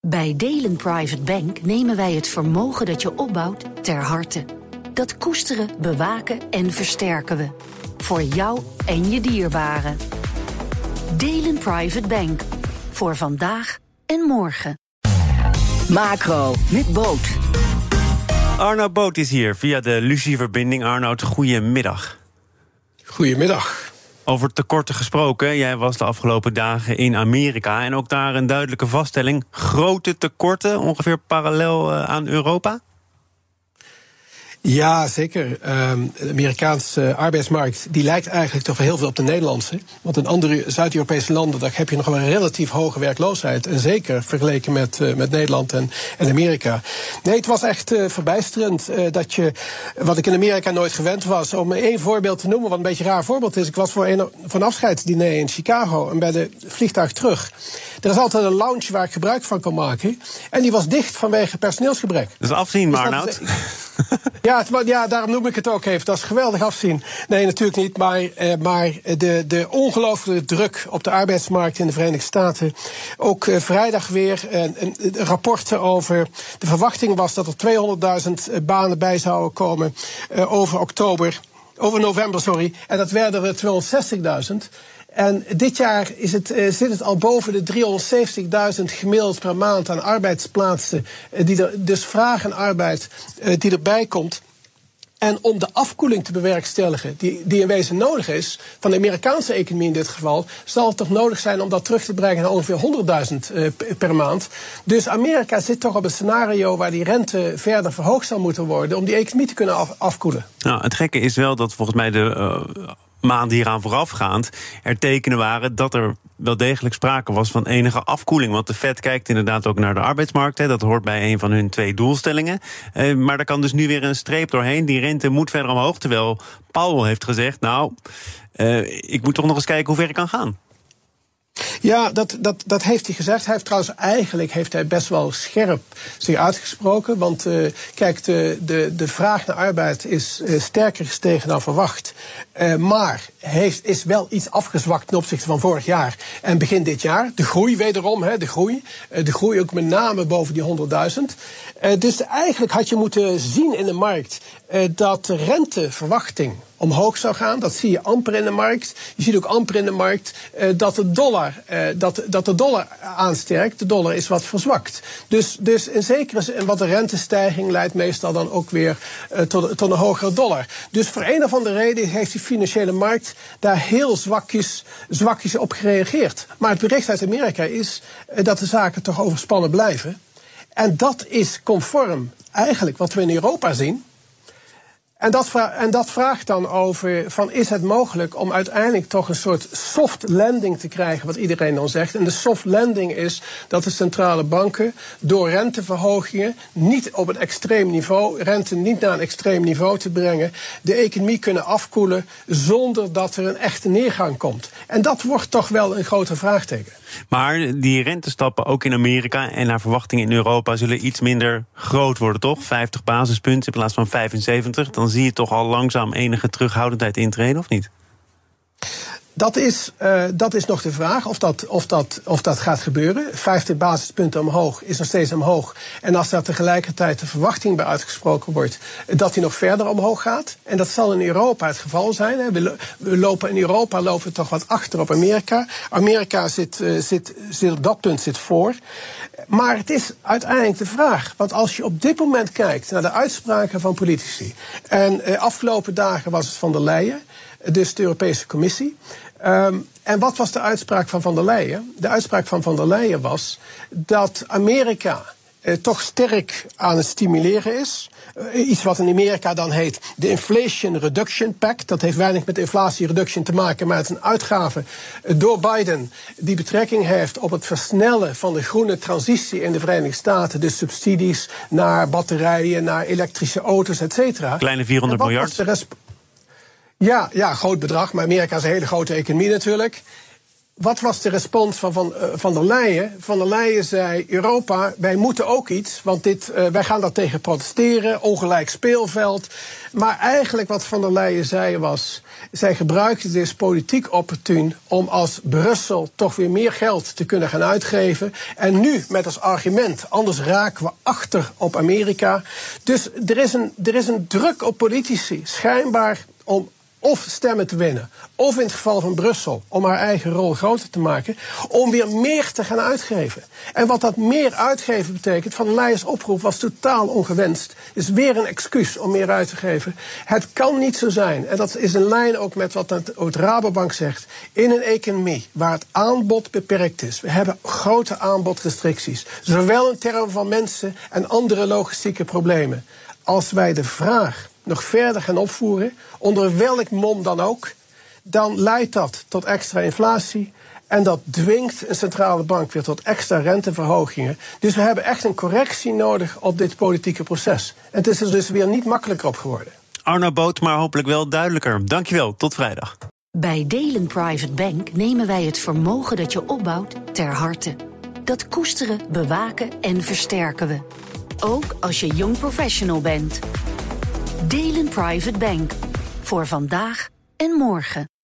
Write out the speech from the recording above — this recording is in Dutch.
Bij Delen Private Bank nemen wij het vermogen dat je opbouwt ter harte. Dat koesteren, bewaken en versterken we. Voor jou en je dierbaren. Delen Private Bank. Voor vandaag en morgen. Macro met Boot. Arnoud Boot is hier via de Lucie-verbinding. Arnoud, goedemiddag. Goedemiddag. Over tekorten gesproken, jij was de afgelopen dagen in Amerika en ook daar een duidelijke vaststelling. Grote tekorten, ongeveer parallel aan Europa? Ja, zeker. De Amerikaanse arbeidsmarkt die lijkt eigenlijk toch heel veel op de Nederlandse. Want in andere Zuid-Europese landen daar heb je nog wel een relatief hoge werkloosheid. En zeker vergeleken met Nederland en Amerika. Nee, het was echt verbijsterend dat je, wat ik in Amerika nooit gewend was, om één voorbeeld te noemen, wat een beetje een raar voorbeeld is. Ik was voor een afscheidsdiner in Chicago en bij de vliegtuig terug. Er is altijd een lounge waar ik gebruik van kan maken. En die was dicht vanwege personeelsgebrek. Dat is afzien, dus Arnoud. Ja, daarom noem ik het ook even. Dat is geweldig afzien. Nee, natuurlijk niet. Maar de ongelooflijke druk op de arbeidsmarkt in de Verenigde Staten. Ook vrijdag weer een rapporten over. De verwachting was dat er 200.000 banen bij zouden komen over november. En dat werden er 260.000. En dit jaar zit het al boven de 370.000 gemiddeld per maand aan arbeidsplaatsen. Dus vraag en arbeid die erbij komt. En om de afkoeling te bewerkstelligen, die in wezen nodig is, van de Amerikaanse economie in dit geval, zal het toch nodig zijn om dat terug te brengen naar ongeveer 100.000 per maand. Dus Amerika zit toch op een scenario waar die rente verder verhoogd zal moeten worden om die economie te kunnen afkoelen. Nou, het gekke is wel dat volgens mij de maanden hieraan voorafgaand er tekenen waren dat er wel degelijk sprake was van enige afkoeling. Want de Fed kijkt inderdaad ook naar de arbeidsmarkt. Dat hoort bij een van hun 2 doelstellingen. Maar er kan dus nu weer een streep doorheen. Die rente moet verder omhoog. Terwijl Powell heeft gezegd, ik moet toch nog eens kijken hoe ver ik kan gaan. Ja, dat heeft hij gezegd. Hij heeft trouwens eigenlijk best wel scherp zich uitgesproken. Want kijk, de vraag naar arbeid is sterker gestegen dan verwacht. Maar is wel iets afgezwakt ten opzichte van vorig jaar en begin dit jaar. De groei wederom, de groei ook met name boven die 100.000. Dus eigenlijk had je moeten zien in de markt dat de renteverwachting omhoog zou gaan. Dat zie je amper in de markt. Je ziet ook amper in de markt dat de dollar aansterkt. De dollar is wat verzwakt. Dus in zekere zin, wat de rentestijging leidt meestal dan ook weer tot een hogere dollar. Dus voor een of andere reden heeft die financiële markt daar heel zwakjes op gereageerd. Maar het bericht uit Amerika is dat de zaken toch overspannen blijven. En dat is conform eigenlijk wat we in Europa zien. En dat vraagt dan over, is het mogelijk om uiteindelijk toch een soort soft landing te krijgen, wat iedereen dan zegt. En de soft landing is dat de centrale banken door renteverhogingen niet op een extreem niveau, rente niet naar een extreem niveau te brengen, de economie kunnen afkoelen zonder dat er een echte neergang komt. En dat wordt toch wel een grote vraagteken. Maar die rentestappen ook in Amerika en naar verwachting in Europa zullen iets minder groot worden, toch? 50 basispunten in plaats van 75. Dan zie je toch al langzaam enige terughoudendheid intreden, of niet? Dat is nog de vraag of dat gaat gebeuren. 50 basispunten omhoog is nog steeds omhoog. En als daar tegelijkertijd de verwachting bij uitgesproken wordt dat die nog verder omhoog gaat. En dat zal in Europa het geval zijn. In Europa lopen we toch wat achter op Amerika. Amerika zit op dat punt voor. Maar het is uiteindelijk de vraag. Want als je op dit moment kijkt naar de uitspraken van politici. En afgelopen dagen was het Van der Leyen, dus de Europese Commissie. En wat was de uitspraak van Van der Leyen? De uitspraak van Van der Leyen was dat Amerika toch sterk aan het stimuleren is. Iets wat in Amerika dan heet de Inflation Reduction Pact. Dat heeft weinig met inflatie reduction te maken, maar het is een uitgave door Biden die betrekking heeft op het versnellen van de groene transitie in de Verenigde Staten. Dus subsidies naar batterijen, naar elektrische auto's, et cetera. Kleine 400 miljard. Ja, groot bedrag, maar Amerika is een hele grote economie natuurlijk. wat was de respons van der Leyen? Van der Leyen zei, Europa, wij moeten ook iets, want wij gaan daar tegen protesteren, ongelijk speelveld. Maar eigenlijk wat Van der Leyen zei was, zij gebruikte dus politiek opportun om als Brussel toch weer meer geld te kunnen gaan uitgeven. En nu met als argument, anders raken we achter op Amerika. Dus er is een druk op politici, schijnbaar om of stemmen te winnen, of in het geval van Brussel, om haar eigen rol groter te maken, om weer meer te gaan uitgeven. En wat dat meer uitgeven betekent, Van der Leyen's oproep was totaal ongewenst. Is weer een excuus om meer uit te geven. Het kan niet zo zijn, en dat is in lijn ook met wat het Rabobank zegt, in een economie waar het aanbod beperkt is. We hebben grote aanbodrestricties, zowel in termen van mensen en andere logistieke problemen. Als wij de vraag nog verder gaan opvoeren, onder welk mom dan ook, dan leidt dat tot extra inflatie. En dat dwingt een centrale bank weer tot extra renteverhogingen. Dus we hebben echt een correctie nodig op dit politieke proces. En het is er dus weer niet makkelijker op geworden. Arno Boot, maar hopelijk wel duidelijker. Dankjewel, tot vrijdag. Bij Delen Private Bank nemen wij het vermogen dat je opbouwt ter harte. Dat koesteren, bewaken en versterken we. Ook als je young professional bent. Delen Private Bank. Voor vandaag en morgen.